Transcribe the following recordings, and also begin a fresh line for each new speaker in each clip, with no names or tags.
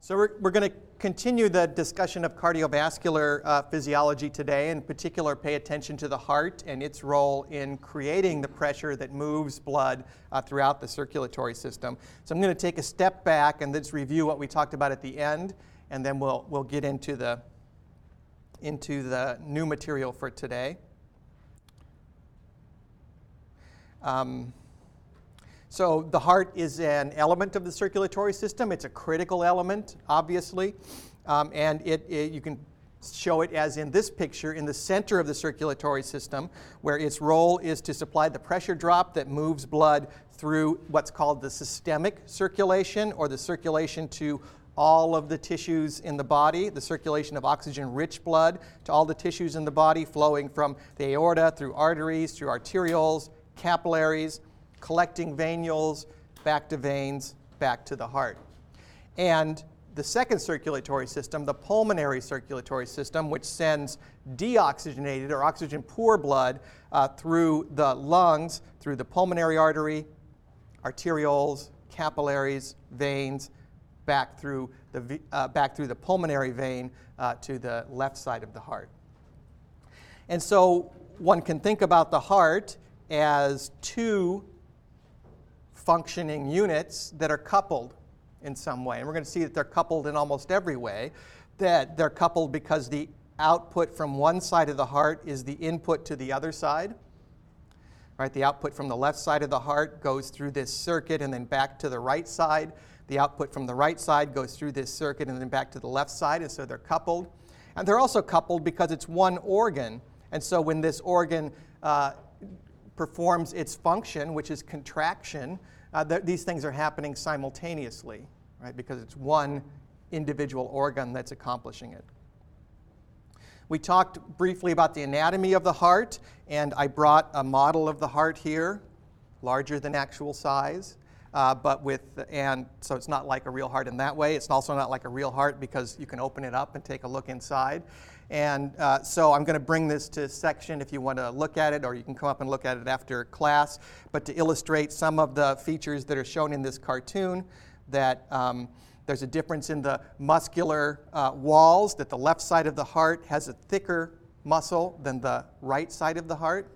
So we're going to continue the discussion of cardiovascular physiology today. In particular, pay attention to the heart and its role in creating the pressure that moves blood throughout the circulatory system. So I'm going to take a step back and let's review what we talked about at the end, and then we'll get into the new material for today. So the heart is an element of the circulatory system. It's a critical element, obviously, and you can show it as in this picture in the center of the circulatory system, where its role is to supply the pressure drop that moves blood through what's called the systemic circulation, or the circulation to all of the tissues in the body, the circulation of oxygen-rich blood to all the tissues in the body, flowing from the aorta through arteries, through arterioles, capillaries, collecting venules, back to veins, back to the heart. And the second circulatory system, the pulmonary circulatory system, which sends deoxygenated or oxygen-poor blood through the lungs, through the pulmonary artery, arterioles, capillaries, veins, back through the pulmonary vein to the left side of the heart. And so one can think about the heart as two functioning units that are coupled in some way. And we're going to see that they're coupled in almost every way. That they're coupled because the output from one side of the heart is the input to the other side. Right? The output from the left side of the heart goes through this circuit and then back to the right side. The output from the right side goes through this circuit and then back to the left side, and so they're coupled. And they're also coupled because it's one organ. And so when this organ performs its function, which is contraction, these things are happening simultaneously, right? Because it's one individual organ that's accomplishing it. We talked briefly about the anatomy of the heart, and I brought a model of the heart here, larger than actual size, and so it's not like a real heart in that way. It's also not like a real heart because you can open it up and take a look inside. And so I'm going to bring this to section if you want to look at it, or you can come up and look at it after class. But to illustrate some of the features that are shown in this cartoon, that there's a difference in the muscular walls, that the left side of the heart has a thicker muscle than the right side of the heart,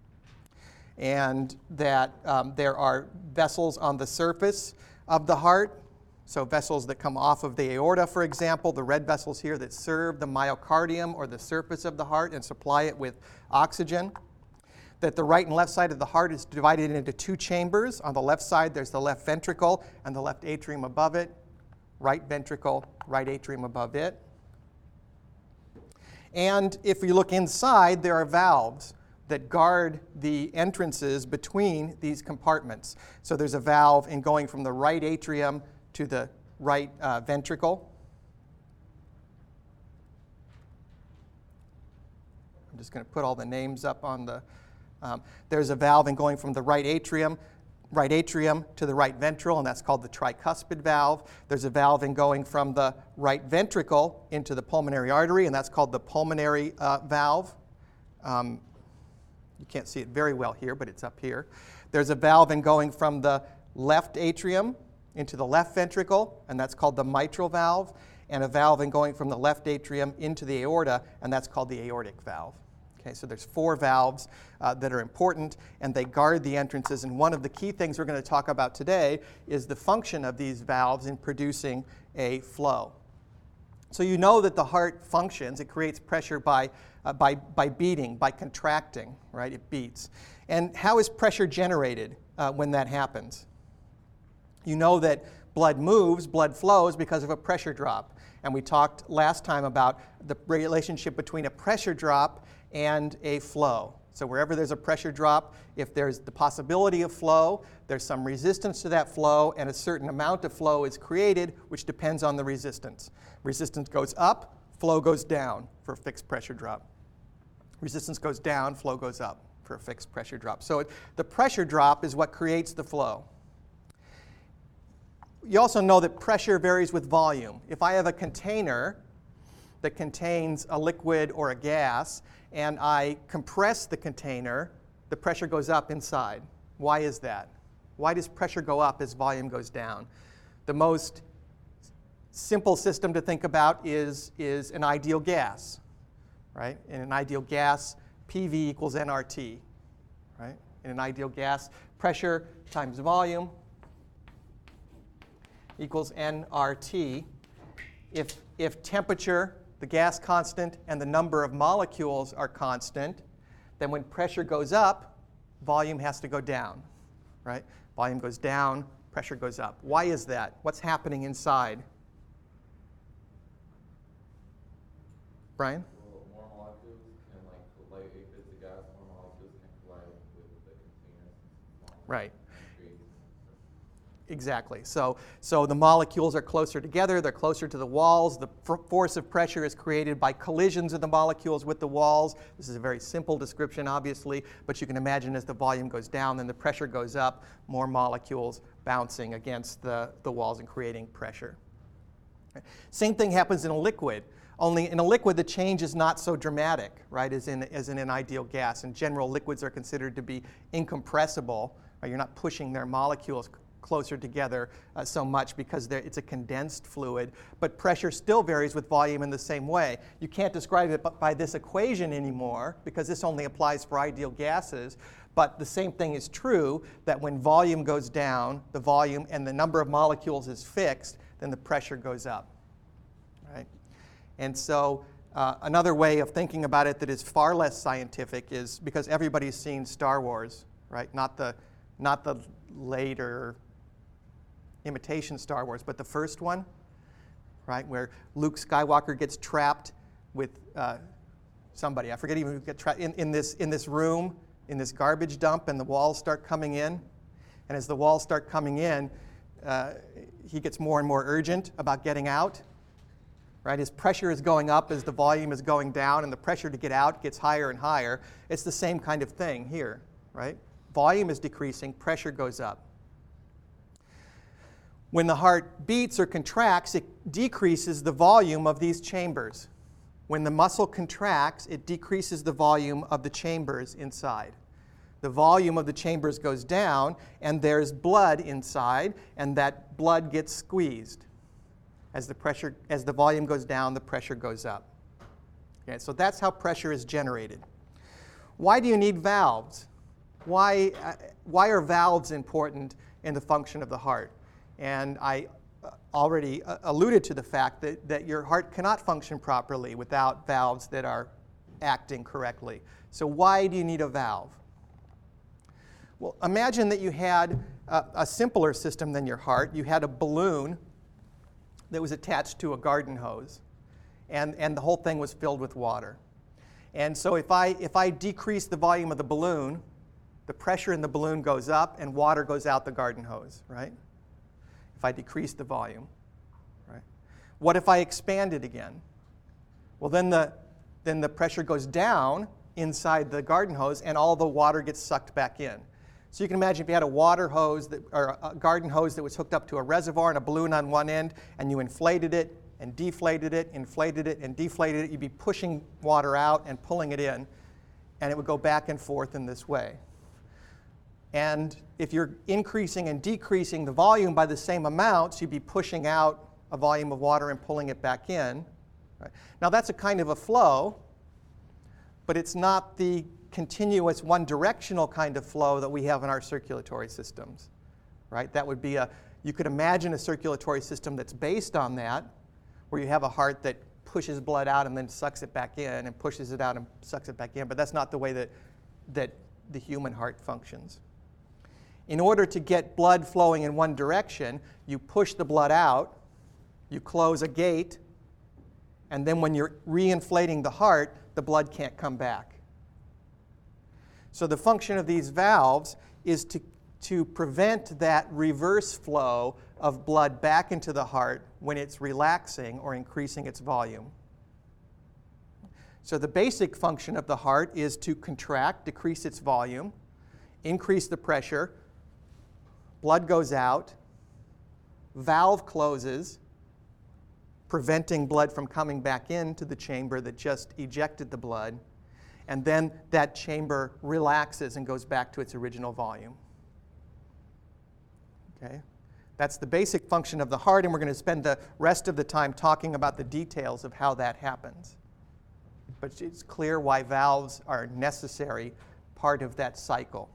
and that there are vessels on the surface of the heart. So vessels that come off of the aorta, for example, the red vessels here that serve the myocardium or the surface of the heart and supply it with oxygen. That the right and left side of the heart is divided into two chambers. On the left side, there's the left ventricle and the left atrium above it. Right ventricle, right atrium above it. And if you look inside, there are valves that guard the entrances between these compartments. So there's a valve in going from the right atrium to the right ventricle. I'm just going to put all the names up on the... there's a valve in going from the right atrium to the right ventral, and that's called the tricuspid valve. There's a valve in going from the right ventricle into the pulmonary artery, and that's called the pulmonary valve. You can't see it very well here, but it's up here. There's a valve in going from the left atrium into the left ventricle, and that's called the mitral valve, and a valve in going from the left atrium into the aorta, and that's called the aortic valve. Okay, so there's four valves that are important, and they guard the entrances, and one of the key things we're going to talk about today is the function of these valves in producing a flow. So you know that the heart functions, it creates pressure by beating, by contracting, right? It beats. And how is pressure generated when that happens? You know that blood moves, blood flows because of a pressure drop. And we talked last time about the relationship between a pressure drop and a flow. So wherever there's a pressure drop, if there's the possibility of flow, there's some resistance to that flow, and a certain amount of flow is created, which depends on the resistance. Resistance goes up, flow goes down for a fixed pressure drop. Resistance goes down, flow goes up for a fixed pressure drop. So the pressure drop is what creates the flow. You also know that pressure varies with volume. If I have a container that contains a liquid or a gas, and I compress the container, the pressure goes up inside. Why is that? Why does pressure go up as volume goes down? The most simple system to think about is an ideal gas, right? In an ideal gas, PV equals nRT, right? In an ideal gas, pressure times volume equals nRT. If temperature, the gas constant, and the number of molecules are constant, then when pressure goes up, volume has to go down, right? Volume goes down, pressure goes up. Why is that? What's happening inside? Brian?
Well, more molecules can collide. If it's a gas, more molecules can collide with the container.
Right. Exactly. So the molecules are closer together, they're closer to the walls. The force of pressure is created by collisions of the molecules with the walls. This is a very simple description, obviously, but you can imagine as the volume goes down, then the pressure goes up, more molecules bouncing against the walls and creating pressure. Same thing happens in a liquid. Only in a liquid, the change is not so dramatic, right, as in an ideal gas. In general, liquids are considered to be incompressible. Right? You're not pushing their molecules closer together so much because it's a condensed fluid, but pressure still varies with volume in the same way. You can't describe it by this equation anymore because this only applies for ideal gases, but the same thing is true that when volume goes down, the volume and the number of molecules is fixed, then the pressure goes up, right? And so another way of thinking about it that is far less scientific is because everybody's seen Star Wars, right? Not the later imitation Star Wars, but the first one, right, where Luke Skywalker gets trapped with somebody. I forget even who gets trapped in this room, in this garbage dump, and the walls start coming in. And as the walls start coming in, he gets more and more urgent about getting out. Right? His pressure is going up as the volume is going down, and the pressure to get out gets higher and higher. It's the same kind of thing here, right? Volume is decreasing, pressure goes up. When the heart beats or contracts, it decreases the volume of these chambers. When the muscle contracts, it decreases the volume of the chambers inside. The volume of the chambers goes down, and there's blood inside, and that blood gets squeezed. As the volume goes down, the pressure goes up. Okay, so that's how pressure is generated. Why do you need valves? Why are valves important in the function of the heart? And I already alluded to the fact that your heart cannot function properly without valves that are acting correctly. So why do you need a valve? Well, imagine that you had a simpler system than your heart. You had a balloon that was attached to a garden hose, and the whole thing was filled with water. And so if I decrease the volume of the balloon, the pressure in the balloon goes up and water goes out the garden hose, right? If I decrease the volume, right? What if I expand it again? Well, then the pressure goes down inside the garden hose and all the water gets sucked back in. So you can imagine if you had a water hose or a garden hose that was hooked up to a reservoir and a balloon on one end, and you inflated it and deflated it, inflated it and deflated it, you'd be pushing water out and pulling it in, and it would go back and forth in this way. And if you're increasing and decreasing the volume by the same amounts, you'd be pushing out a volume of water and pulling it back in. Right? Now that's a kind of a flow, but it's not the continuous one-directional kind of flow that we have in our circulatory systems. Right? That would be you could imagine a circulatory system that's based on that, where you have a heart that pushes blood out and then sucks it back in and pushes it out and sucks it back in, but that's not the way that the human heart functions. In order to get blood flowing in one direction, you push the blood out, you close a gate, and then when you're reinflating the heart, the blood can't come back. So the function of these valves is to prevent that reverse flow of blood back into the heart when it's relaxing or increasing its volume. So the basic function of the heart is to contract, decrease its volume, increase the pressure, blood goes out, valve closes, preventing blood from coming back into the chamber that just ejected the blood, and then that chamber relaxes and goes back to its original volume. Okay? That's the basic function of the heart, and we're going to spend the rest of the time talking about the details of how that happens. But it's clear why valves are a necessary part of that cycle.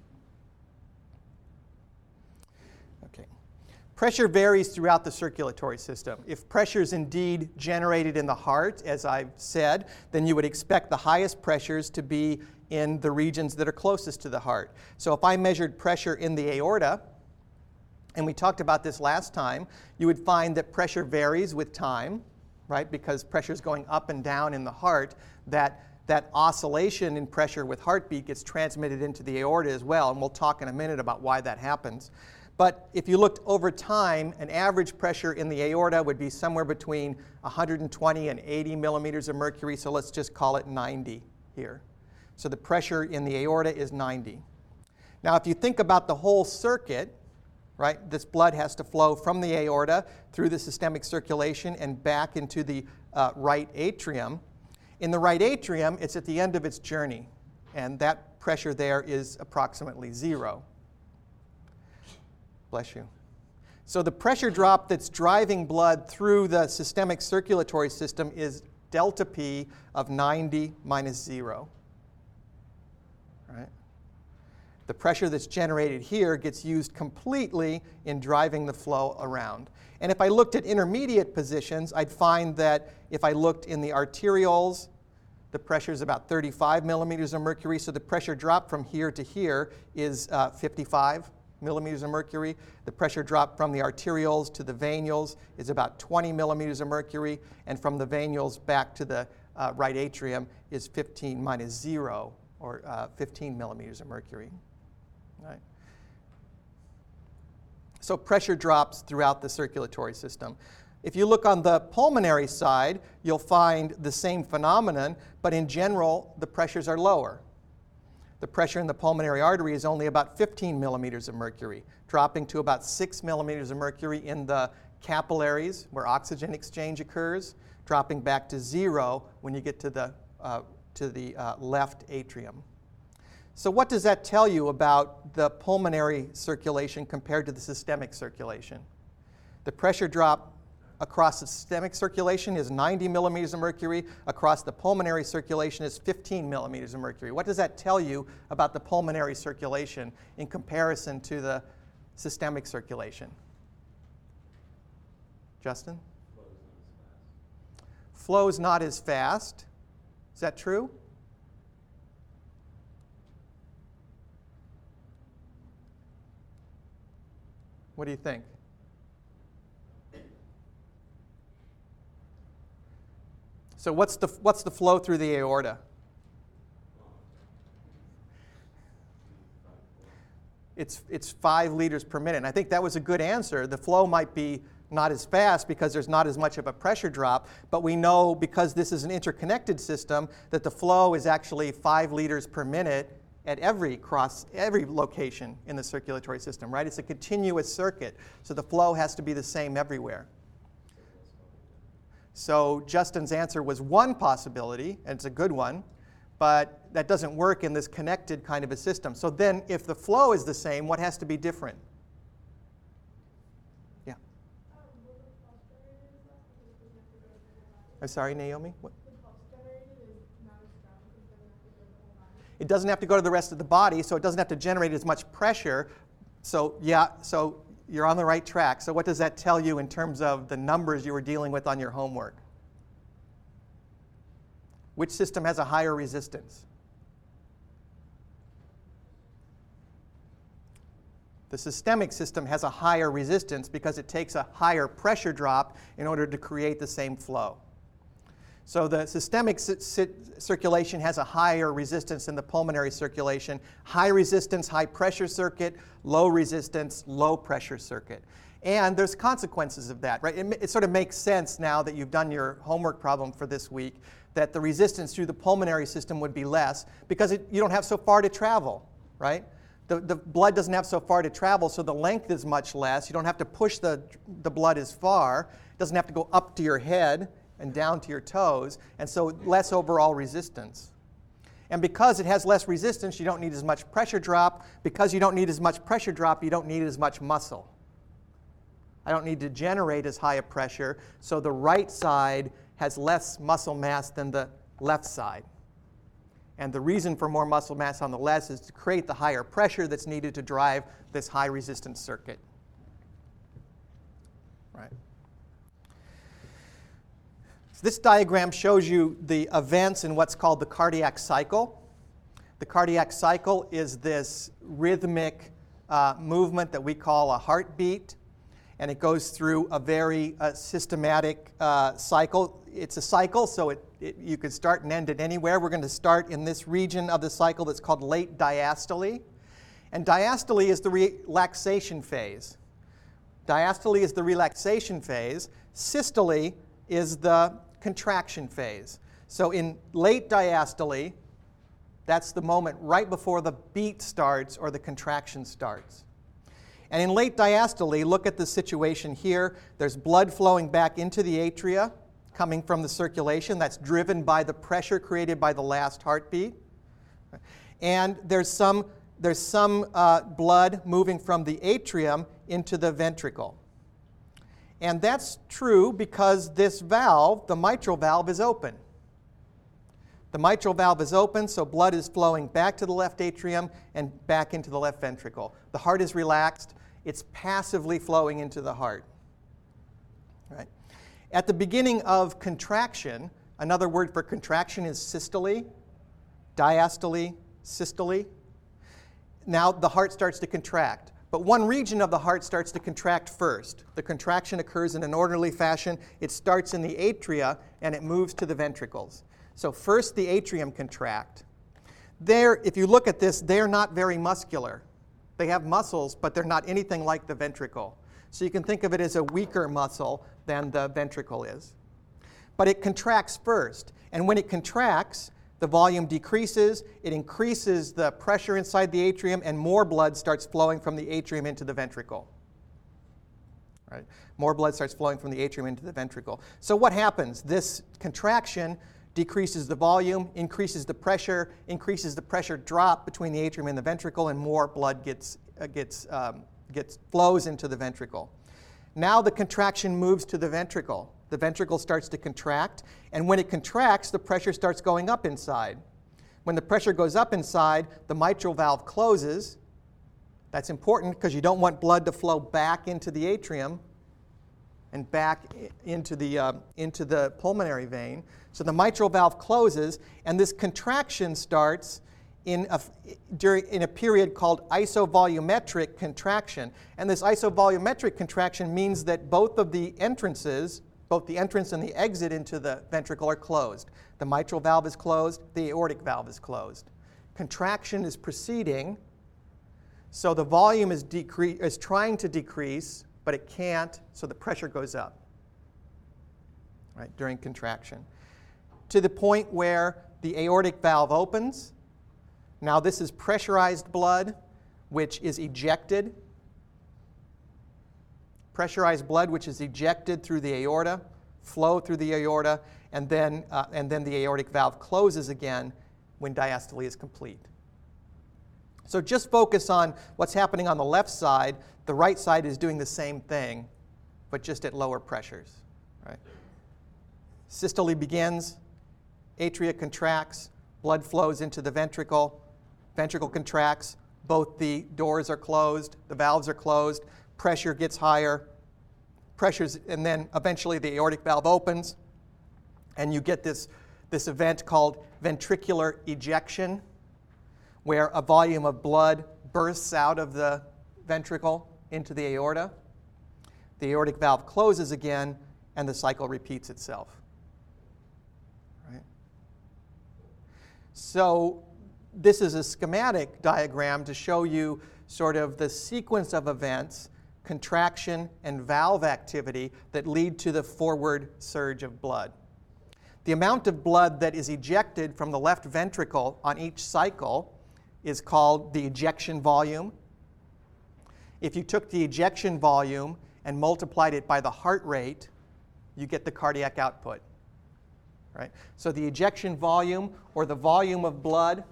Okay. Pressure varies throughout the circulatory system. If pressure is indeed generated in the heart, as I've said, then you would expect the highest pressures to be in the regions that are closest to the heart. So if I measured pressure in the aorta, and we talked about this last time, you would find that pressure varies with time, right? Because pressure is going up and down in the heart, that oscillation in pressure with heartbeat gets transmitted into the aorta as well, and we'll talk in a minute about why that happens. But if you looked over time, an average pressure in the aorta would be somewhere between 120 and 80 millimeters of mercury, so let's just call it 90 here. So the pressure in the aorta is 90. Now if you think about the whole circuit, right, this blood has to flow from the aorta through the systemic circulation and back into the right atrium. In the right atrium, it's at the end of its journey, and that pressure there is approximately 0. Bless you. So the pressure drop that's driving blood through the systemic circulatory system is delta P of 90 minus 0. Right? The pressure that's generated here gets used completely in driving the flow around. And if I looked at intermediate positions, I'd find that if I looked in the arterioles, the pressure is about 35 millimeters of mercury, so the pressure drop from here to here is 55 millimeters of mercury. The pressure drop from the arterioles to the venules is about 20 millimeters of mercury, and from the venules back to the right atrium is 15 minus 0, or 15 millimeters of mercury. Right. So pressure drops throughout the circulatory system. If you look on the pulmonary side, you'll find the same phenomenon, but in general, the pressures are lower. The pressure in the pulmonary artery is only about 15 millimeters of mercury, dropping to about 6 millimeters of mercury in the capillaries, where oxygen exchange occurs, dropping back to 0 when you get to the left atrium. So what does that tell you about the pulmonary circulation compared to the systemic circulation? The pressure drop across the systemic circulation is 90 millimeters of mercury. Across the pulmonary circulation is 15 millimeters of mercury. What does that tell you about the pulmonary circulation in comparison to the systemic circulation? Justin? Flow's not as fast. Is that true? What do you think? So what's the flow through the aorta? It's 5 liters per minute. And I think that was a good answer. The flow might be not as fast because there's not as much of a pressure drop, but we know because this is an interconnected system that the flow is actually 5 liters per minute at every location in the circulatory system, right? It's a continuous circuit, so the flow has to be the same everywhere. So Justin's answer was one possibility, and it's a good one, but that doesn't work in this connected kind of a system. So then if the flow is the same, what has to be different? Yeah. I'm sorry, Naomi? What? It doesn't have to go to the rest of the body, so it doesn't have to generate as much pressure. So yeah, so you're on the right track. So what does that tell you in terms of the numbers you were dealing with on your homework? Which system has a higher resistance? The systemic system has a higher resistance because it takes a higher pressure drop in order to create the same flow. So the systemic circulation has a higher resistance than the pulmonary circulation. High resistance, high pressure circuit, low resistance, low pressure circuit. And there's consequences of that, right? It sort of makes sense now that you've done your homework problem for this week that the resistance through the pulmonary system would be less because you don't have so far to travel, right? The blood doesn't have so far to travel, so the length is much less. You don't have to push the blood as far. It doesn't have to go up to your head and down to your toes, and so less overall resistance. And because it has less resistance, you don't need as much pressure drop. Because you don't need as much pressure drop, you don't need as much muscle. I don't need to generate as high a pressure, so the right side has less muscle mass than the left side. And the reason for more muscle mass on the left is to create the higher pressure that's needed to drive this high resistance circuit. Right. So this diagram shows you the events in what's called the cardiac cycle. The cardiac cycle is this rhythmic movement that we call a heartbeat, and it goes through a very systematic cycle. It's a cycle, so you could start and end it anywhere. We're going to start in this region of the cycle that's called late diastole. And diastole is the relaxation phase. Diastole is the relaxation phase. Systole is the contraction phase. So in late diastole, that's the moment right before the beat starts or the contraction starts. And in late diastole, look at the situation here. There's blood flowing back into the atria, coming from the circulation. That's driven by the pressure created by the last heartbeat. And there's some blood moving from the atrium into the ventricle. And that's true because this valve, the mitral valve, is open. The mitral valve is open, so blood is flowing back to the left atrium and back into the left ventricle. The heart is relaxed. It's passively flowing into the heart. Right. At the beginning of contraction, another word for contraction is systole, diastole, systole. Now the heart starts to contract. But one region of the heart starts to contract first. The contraction occurs in an orderly fashion. It starts in the atria and it moves to the ventricles. So first the atrium contract. If you look at this, they're not very muscular. They have muscles, but they're not anything like the ventricle. So you can think of it as a weaker muscle than the ventricle is. But it contracts first. And when it contracts, the volume decreases, it increases the pressure inside the atrium, and more blood starts flowing from the atrium into the ventricle. Right? More blood starts flowing from the atrium into the ventricle. So what happens? This contraction decreases the volume, increases the pressure drop between the atrium and the ventricle, and more blood flows into the ventricle. Now the contraction moves to the ventricle. The ventricle starts to contract, and when it contracts, the pressure starts going up inside. When the pressure goes up inside, the mitral valve closes. That's important because you don't want blood to flow back into the atrium and back into the pulmonary vein. So the mitral valve closes, and this contraction starts in a period called isovolumetric contraction. And this isovolumetric contraction means that both the entrance and the exit into the ventricle are closed. The mitral valve is closed, the aortic valve is closed. Contraction is proceeding, so the volume is trying to decrease, but it can't, so the pressure goes up, right, during contraction, to the point where the aortic valve opens. Now this is pressurized blood, which is ejected. Pressurized blood, which is ejected through the aorta, flow through the aorta, and then the aortic valve closes again when diastole is complete. So just focus on what's happening on the left side. The right side is doing the same thing, but just at lower pressures. Right? Systole begins, atria contracts, blood flows into the ventricle, ventricle contracts, both the doors are closed, the valves are closed, pressure gets higher, and then eventually the aortic valve opens, and you get this event called ventricular ejection, where a volume of blood bursts out of the ventricle into the aorta. The aortic valve closes again, and the cycle repeats itself. Right? So this is a schematic diagram to show you sort of the sequence of events, contraction and valve activity, that lead to the forward surge of blood. The amount of blood that is ejected from the left ventricle on each cycle is called the ejection volume. If you took the ejection volume and multiplied it by the heart rate, you get the cardiac output. Right? So the ejection volume, or the volume of blood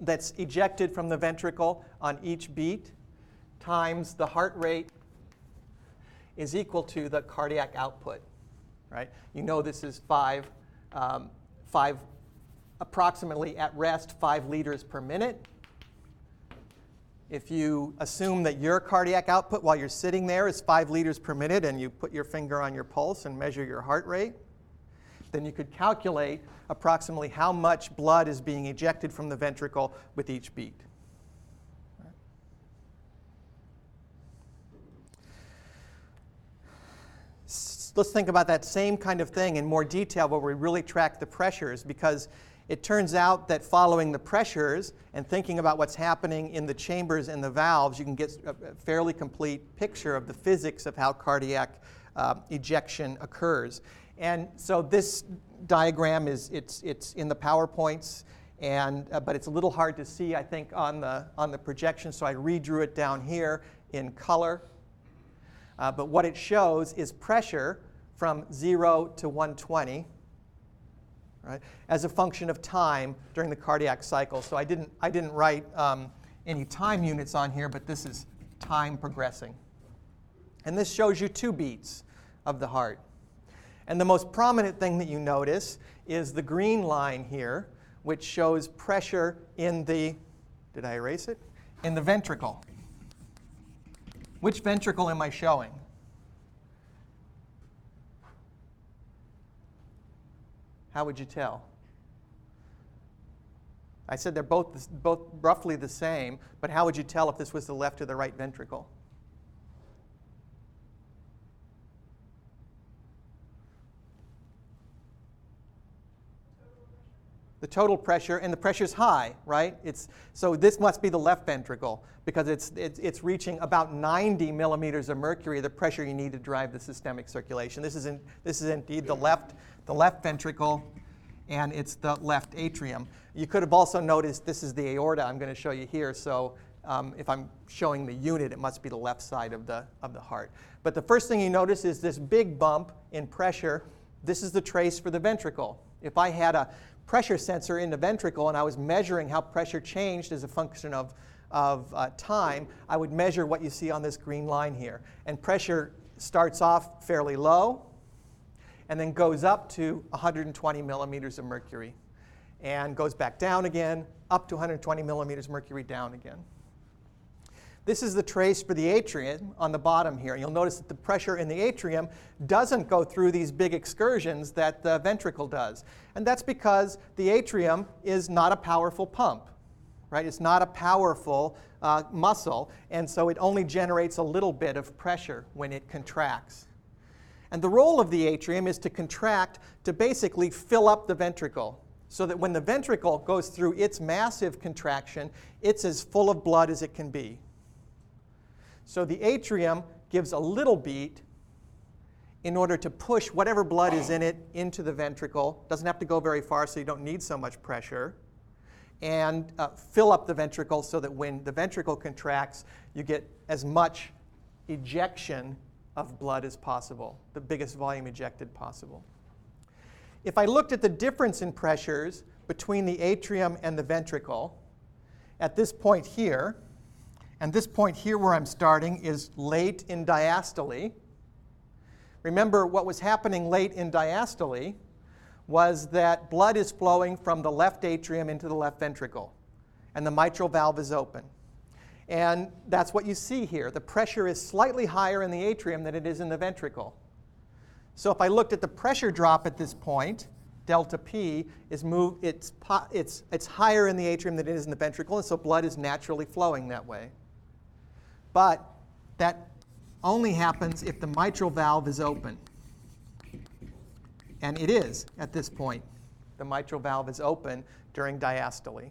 that's ejected from the ventricle on each beat times the heart rate is equal to the cardiac output, right? You know this is approximately at rest 5 liters per minute. If you assume that your cardiac output while you're sitting there is 5 liters per minute and you put your finger on your pulse and measure your heart rate, then you could calculate approximately how much blood is being ejected from the ventricle with each beat. Let's think about that same kind of thing in more detail where we really track the pressures, because it turns out that following the pressures and thinking about what's happening in the chambers and the valves, you can get a fairly complete picture of the physics of how cardiac ejection occurs. And so this diagram it's in the PowerPoints, but it's a little hard to see, I think, on the projection, so I redrew it down here in color. But what it shows is pressure from 0 to 120, right, as a function of time during the cardiac cycle. So I didn't write any time units on here, but this is time progressing. And this shows you 2 beats of the heart. And the most prominent thing that you notice is the green line here, which shows pressure in the, did I erase it? In the ventricle. Which ventricle am I showing? How would you tell? I said they're both roughly the same, but how would you tell if this was the left or the right ventricle? The total pressure, and the pressure's high, right? So this must be the left ventricle because it's reaching about 90 millimeters of mercury, the pressure you need to drive the systemic circulation. This is indeed the left ventricle, and it's the left atrium. You could have also noticed this is the aorta I'm going to show you here. So if I'm showing the unit, it must be the left side of the heart. But the first thing you notice is this big bump in pressure. This is the trace for the ventricle. If I had a pressure sensor in the ventricle and I was measuring how pressure changed as a function of time, I would measure what you see on this green line here. And pressure starts off fairly low and then goes up to 120 millimeters of mercury and goes back down again, up to 120 millimeters mercury, down again. This is the trace for the atrium on the bottom here. You'll notice that the pressure in the atrium doesn't go through these big excursions that the ventricle does. And that's because the atrium is not a powerful pump, right? It's not a powerful muscle, and so it only generates a little bit of pressure when it contracts. And the role of the atrium is to contract to basically fill up the ventricle, so that when the ventricle goes through its massive contraction, it's as full of blood as it can be. So the atrium gives a little beat in order to push whatever blood is in it into the ventricle. Doesn't have to go very far, so you don't need so much pressure. And fill up the ventricle so that when the ventricle contracts, you get as much ejection of blood as possible, the biggest volume ejected possible. If I looked at the difference in pressures between the atrium and the ventricle, at this point here, and this point here where I'm starting is late in diastole. Remember, what was happening late in diastole was that blood is flowing from the left atrium into the left ventricle, and the mitral valve is open. And that's what you see here. The pressure is slightly higher in the atrium than it is in the ventricle. So if I looked at the pressure drop at this point, delta P is it's higher in the atrium than it is in the ventricle, and so blood is naturally flowing that way. But that only happens if the mitral valve is open. And it is at this point. The mitral valve is open during diastole.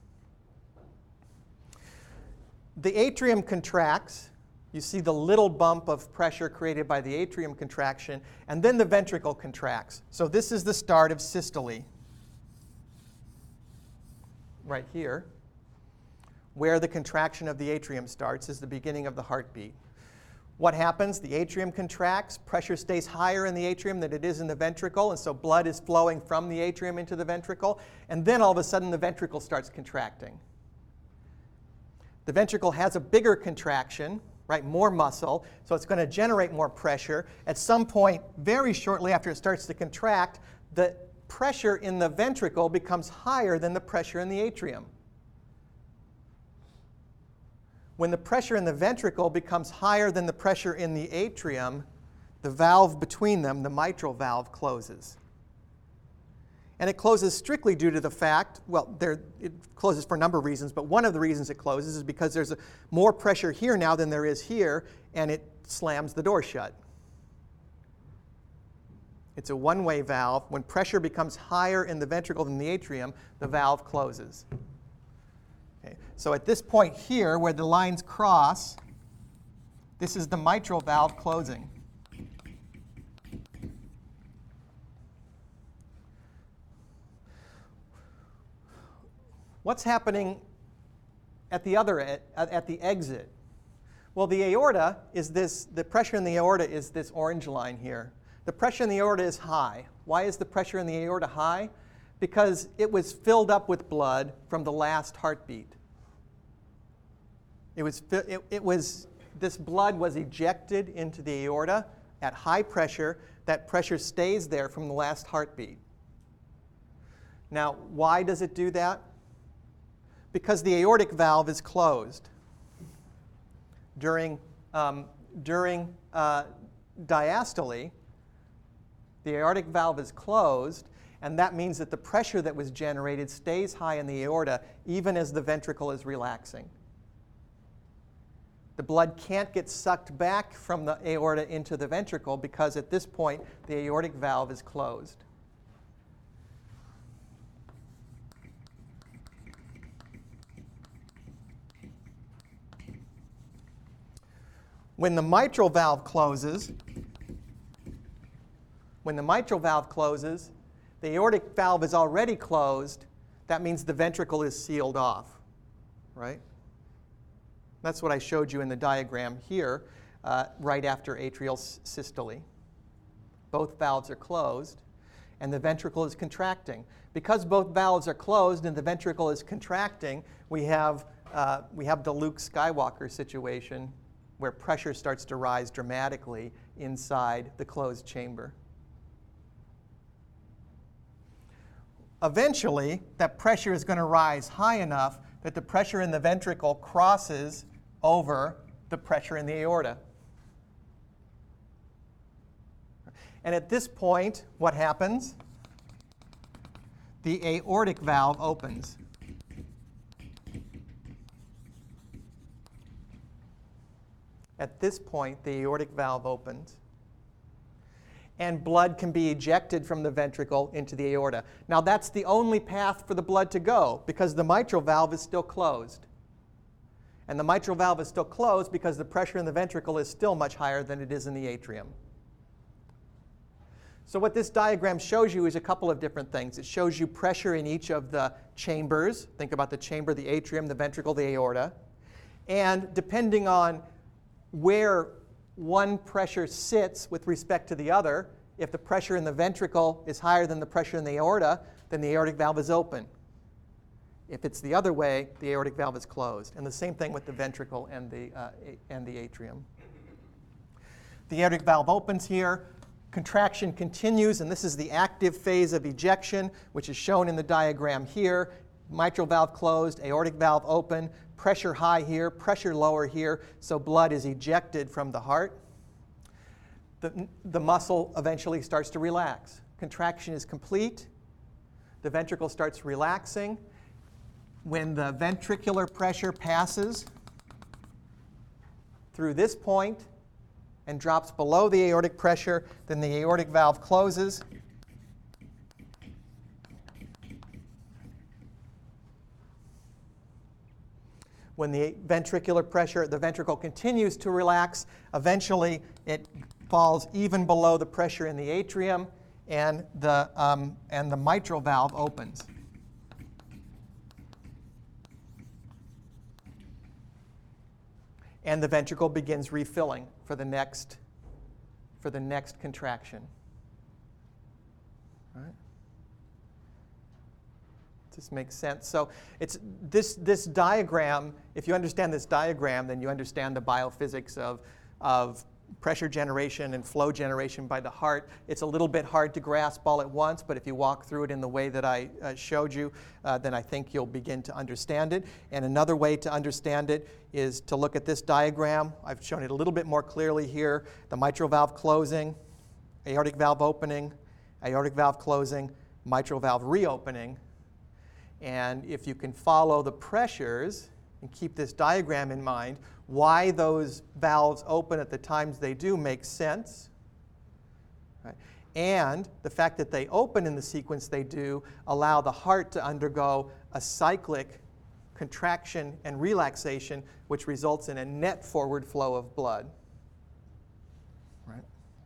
The atrium contracts. You see the little bump of pressure created by the atrium contraction, and then the ventricle contracts. So this is the start of systole, right here, where the contraction of the atrium starts is the beginning of the heartbeat. What happens? The atrium contracts, pressure stays higher in the atrium than it is in the ventricle, and so blood is flowing from the atrium into the ventricle, and then all of a sudden the ventricle starts contracting. The ventricle has a bigger contraction, right, more muscle, so it's going to generate more pressure. At some point, very shortly after it starts to contract, the pressure in the ventricle becomes higher than the pressure in the atrium. When the pressure in the ventricle becomes higher than the pressure in the atrium, the valve between them, the mitral valve, closes. And it closes strictly due to the fact, well, it closes for a number of reasons, but one of the reasons it closes is because there's more pressure here now than there is here, and it slams the door shut. It's a one-way valve. When pressure becomes higher in the ventricle than the atrium, the valve closes. Okay. So at this point here, where the lines cross, this is the mitral valve closing. What's happening at the exit? Well, the aorta is the pressure in the aorta is this orange line here. The pressure in the aorta is high. Why is the pressure in the aorta high? Because it was filled up with blood from the last heartbeat. This blood was ejected into the aorta at high pressure. That pressure stays there from the last heartbeat. Now, why does it do that? Because the aortic valve is closed. During diastole, the aortic valve is closed, and that means that the pressure that was generated stays high in the aorta even as the ventricle is relaxing. The blood can't get sucked back from the aorta into the ventricle because at this point the aortic valve is closed. When the mitral valve closes, the aortic valve is already closed. That means the ventricle is sealed off, right? That's what I showed you in the diagram here, right after atrial systole. Both valves are closed, and the ventricle is contracting. Because both valves are closed and the ventricle is contracting, we have the Luke Skywalker situation, where pressure starts to rise dramatically inside the closed chamber. Eventually, that pressure is going to rise high enough that the pressure in the ventricle crosses over the pressure in the aorta. And at this point, what happens? The aortic valve opens. At this point, the aortic valve opens, and blood can be ejected from the ventricle into the aorta. Now, that's the only path for the blood to go because the mitral valve is still closed. And the mitral valve is still closed because the pressure in the ventricle is still much higher than it is in the atrium. So what this diagram shows you is a couple of different things. It shows you pressure in each of the chambers. Think about the chamber, the atrium, the ventricle, the aorta. And depending on where one pressure sits with respect to the other, if the pressure in the ventricle is higher than the pressure in the aorta, then the aortic valve is open. If it's the other way, the aortic valve is closed. And the same thing with the ventricle and the atrium. The aortic valve opens here. Contraction continues, and this is the active phase of ejection, which is shown in the diagram here. Mitral valve closed, aortic valve open, pressure high here, pressure lower here, so blood is ejected from the heart. The muscle eventually starts to relax. Contraction is complete. The ventricle starts relaxing. When the ventricular pressure passes through this point and drops below the aortic pressure, then the aortic valve closes. When the ventricular pressure, the ventricle continues to relax, eventually it falls even below the pressure in the atrium, and the mitral valve opens. And the ventricle begins refilling for the next contraction. All right? This makes sense. So it's this diagram, if you understand this diagram, then you understand the biophysics of pressure generation and flow generation by the heart. It's a little bit hard to grasp all at once, but if you walk through it in the way that I showed you, then I think you'll begin to understand it. And another way to understand it is to look at this diagram. I've shown it a little bit more clearly here. The mitral valve closing, aortic valve opening, aortic valve closing, mitral valve reopening. And if you can follow the pressures and keep this diagram in mind, why those valves open at the times they do makes sense. Right? And the fact that they open in the sequence they do allow the heart to undergo a cyclic contraction and relaxation, which results in a net forward flow of blood. Right?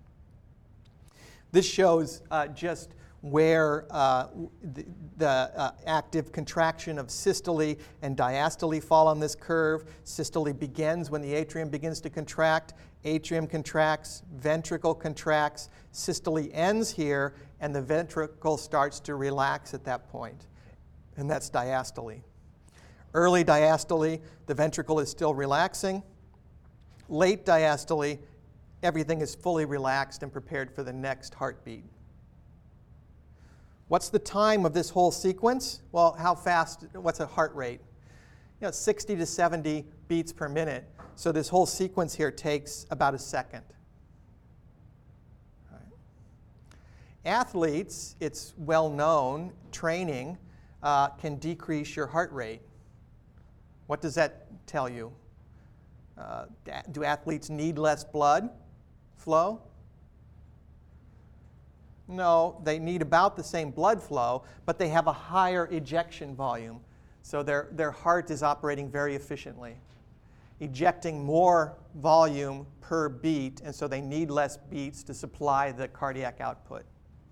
This shows just where the active contraction of systole and diastole fall on this curve. Systole begins when the atrium begins to contract. Atrium contracts, ventricle contracts. Systole ends here, and the ventricle starts to relax at that point. And that's diastole. Early diastole, the ventricle is still relaxing. Late diastole, everything is fully relaxed and prepared for the next heartbeat. What's the time of this whole sequence? Well, how fast, what's a heart rate? 60 to 70 beats per minute. So this whole sequence here takes about a second. Right. Athletes, it's well known, training can decrease your heart rate. What does that tell you? Do athletes need less blood flow? No, they need about the same blood flow, but they have a higher ejection volume. So their heart is operating very efficiently, ejecting more volume per beat, and so they need less beats to supply the cardiac output.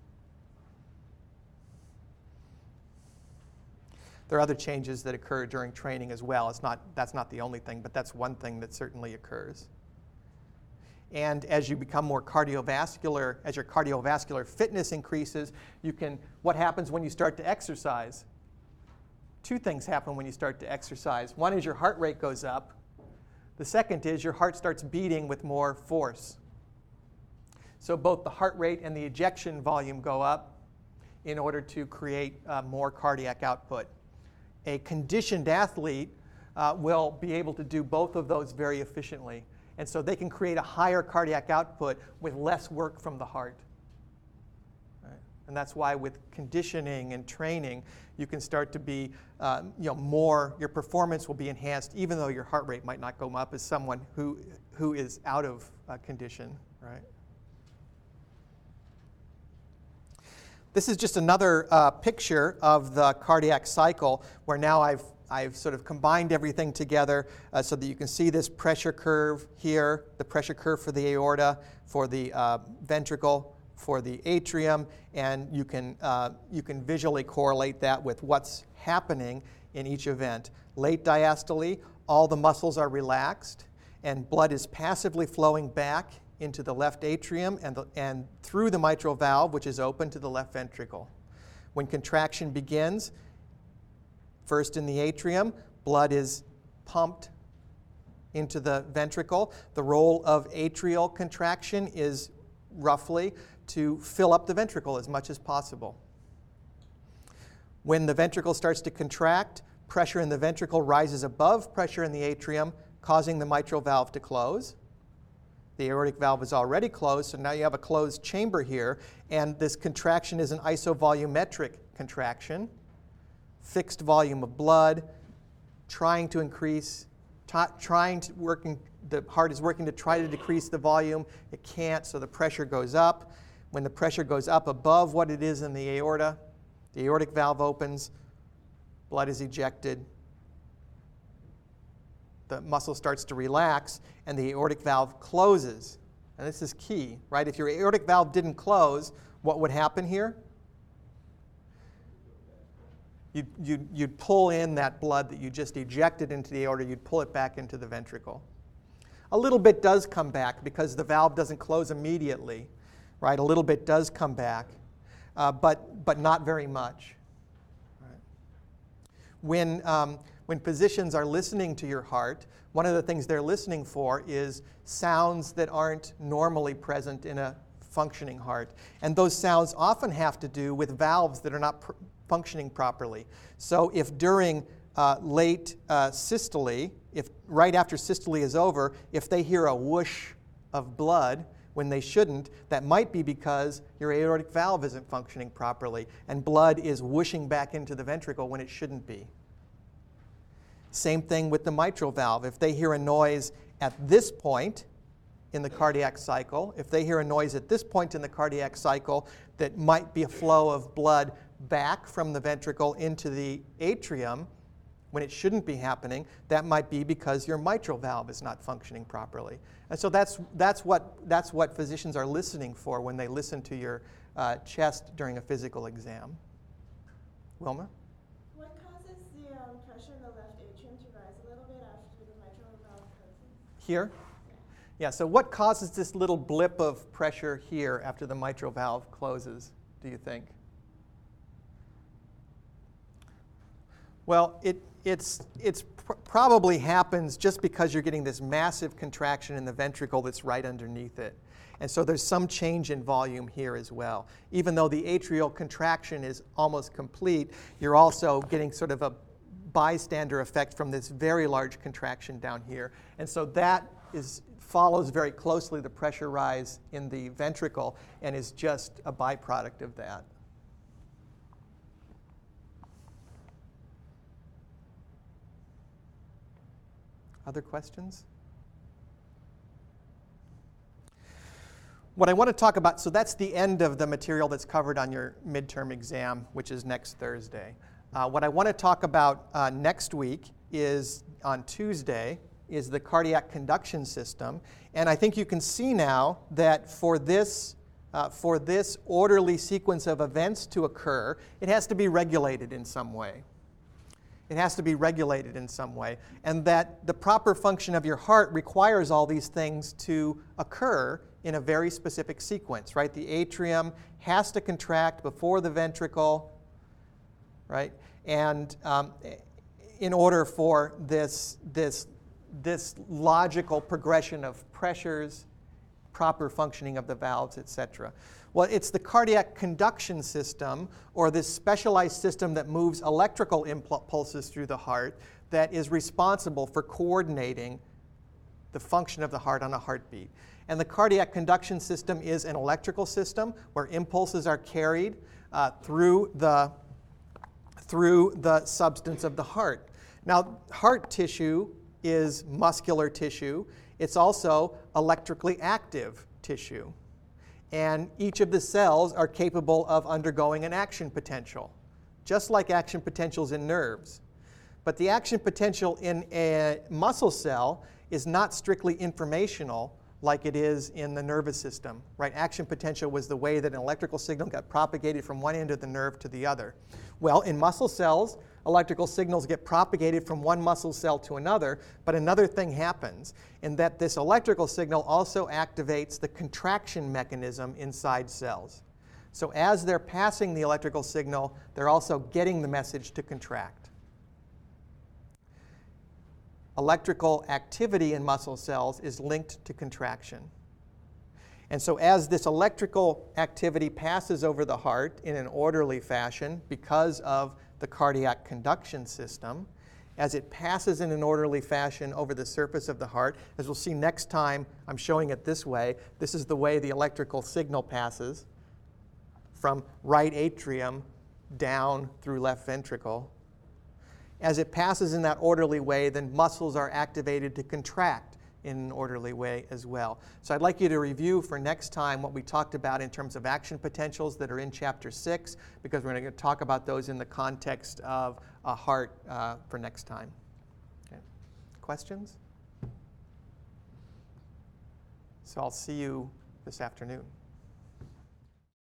There are other changes that occur during training as well. That's not the only thing, but that's one thing that certainly occurs. And as you become more cardiovascular, as your cardiovascular fitness increases, what happens when you start to exercise? Two things happen when you start to exercise. One is your heart rate goes up. The second is your heart starts beating with more force. So both the heart rate and the ejection volume go up in order to create more cardiac output. A conditioned athlete will be able to do both of those very efficiently. And so they can create a higher cardiac output with less work from the heart. Right? And that's why with conditioning and training, you can start to be your performance will be enhanced, even though your heart rate might not go up as someone who is out of condition. Right? This is just another picture of the cardiac cycle where now I've sort of combined everything together so that you can see this pressure curve here, the pressure curve for the aorta, for the ventricle, for the atrium, and you can visually correlate that with what's happening in each event. Late diastole, all the muscles are relaxed, and blood is passively flowing back into the left atrium and through the mitral valve, which is open to the left ventricle. When contraction begins, first in the atrium, blood is pumped into the ventricle. The role of atrial contraction is roughly to fill up the ventricle as much as possible. When the ventricle starts to contract, pressure in the ventricle rises above pressure in the atrium, causing the mitral valve to close. The aortic valve is already closed, so now you have a closed chamber here, and this contraction is an isovolumetric contraction. Fixed volume of blood, the heart is working to try to decrease the volume. It can't, so the pressure goes up. When the pressure goes up above what it is in the aorta, the aortic valve opens, blood is ejected, the muscle starts to relax, and the aortic valve closes. And this is key, right? If your aortic valve didn't close, what would happen here? You'd pull in that blood that you just ejected into the aorta, you'd pull it back into the ventricle. A little bit does come back because the valve doesn't close immediately, right? A little bit does come back, but not very much. Right? when physicians are listening to your heart, one of the things they're listening for is sounds that aren't normally present in a functioning heart. And those sounds often have to do with valves that are not functioning properly. So if during late systole, if right after systole is over, if they hear a whoosh of blood when they shouldn't, that might be because your aortic valve isn't functioning properly and blood is whooshing back into the ventricle when it shouldn't be. Same thing with the mitral valve. If they hear a noise at this point in the cardiac cycle, if they hear a noise at this point in the cardiac cycle that might be a flow of blood back from the ventricle into the atrium when it shouldn't be happening, that might be because your mitral valve is not functioning properly. And so that's what physicians are listening for when they listen to your chest during a physical exam. Wilma?
What causes the pressure in the left atrium to rise a little bit after the mitral valve closes?
Here? Yeah, so what causes this little blip of pressure here after the mitral valve closes, do you think? Well, it probably happens just because you're getting this massive contraction in the ventricle that's right underneath it. And so there's some change in volume here as well. Even though the atrial contraction is almost complete, you're also getting sort of a bystander effect from this very large contraction down here. And so that follows very closely the pressure rise in the ventricle and is just a byproduct of that. Other questions? What I want to talk about, so that's the end of the material that's covered on your midterm exam, which is next Thursday. What I want to talk about next week is, on Tuesday, is the cardiac conduction system. And I think you can see now that for this orderly sequence of events to occur, it has to be regulated in some way. It has to be regulated in some way. And that the proper function of your heart requires all these things to occur in a very specific sequence, right? The atrium has to contract before the ventricle, right? And in order for this logical progression of pressures, proper functioning of the valves, etc. Well, it's the cardiac conduction system, or this specialized system that moves electrical impulses through the heart, that is responsible for coordinating the function of the heart on a heartbeat. And the cardiac conduction system is an electrical system where impulses are carried through the substance of the heart. Now, heart tissue is muscular tissue. It's also electrically active tissue. And each of the cells are capable of undergoing an action potential, just like action potentials in nerves. But the action potential in a muscle cell is not strictly informational like it is in the nervous system, right? Action potential was the way that an electrical signal got propagated from one end of the nerve to the other. Well, in muscle cells, electrical signals get propagated from one muscle cell to another, but another thing happens, in that this electrical signal also activates the contraction mechanism inside cells. So as they're passing the electrical signal, they're also getting the message to contract. Electrical activity in muscle cells is linked to contraction. And so as this electrical activity passes over the heart in an orderly fashion because of the cardiac conduction system, as it passes in an orderly fashion over the surface of the heart, as we'll see next time, I'm showing it this way. This is the way the electrical signal passes from right atrium down through left ventricle. As it passes in that orderly way, then muscles are activated to contract in an orderly way as well. So I'd like you to review for next time what we talked about in terms of action potentials that are in Chapter 6, because we're going to talk about those in the context of a heart for next time. Okay. Questions? So I'll see you this afternoon.